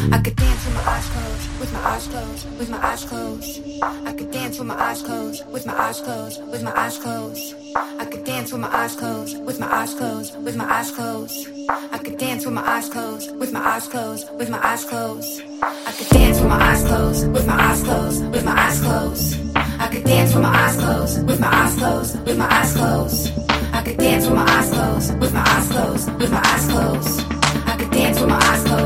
I could dance with my eyes closed, with my eyes closed, with my eyes closed. I could dance with my eyes closed, with my eyes closed, with my eyes closed. I could dance with my eyes closed, with my eyes closed, with my eyes closed. I could dance with my eyes closed, with my eyes closed, with my eyes closed. I could dance with my eyes closed, with my eyes closed, with my eyes closed. I could dance with my eyes closed, with my eyes closed, with my eyes closed. I could dance with my eyes closed, with my eyes closed, with my eyes closed. I could dance with my eyes closed.